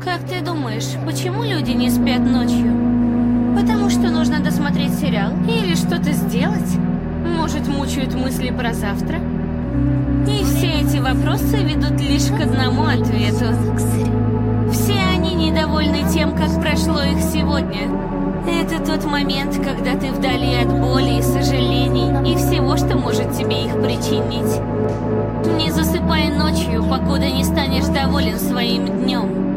Как ты думаешь, почему люди не спят ночью? Потому что нужно досмотреть сериал или что-то сделать? Может, мучают мысли про завтра? И все эти вопросы ведут лишь к одному ответу. Все они недовольны тем, как прошло их сегодня. Это тот момент, когда ты вдали от боли и сожалений и всего, что может тебе их причинить. Не засыпай ночью, покуда не станешь доволен своим днем.